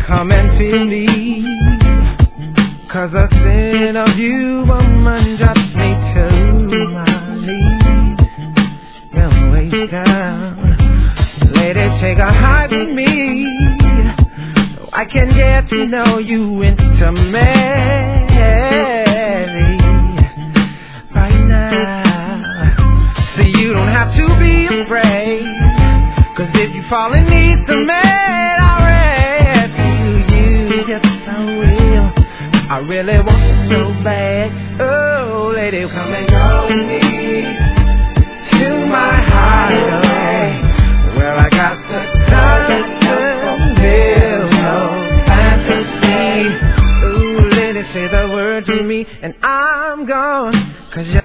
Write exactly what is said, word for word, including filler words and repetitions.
come and feel me, 'cause the sin of you, woman, drops me to my knees. Come way down, lady, take a heart with me, so I can get to know you intimately. Right now, so you don't have to be afraid, 'cause if you fall in need to me, I'll rescue you. Yes, I will. I really want you so bad. Oh, lady, come and go with me to my hideaway, where I got the time to build no fantasy. Ooh, lady, say the word to me, and I'm gone, 'cause you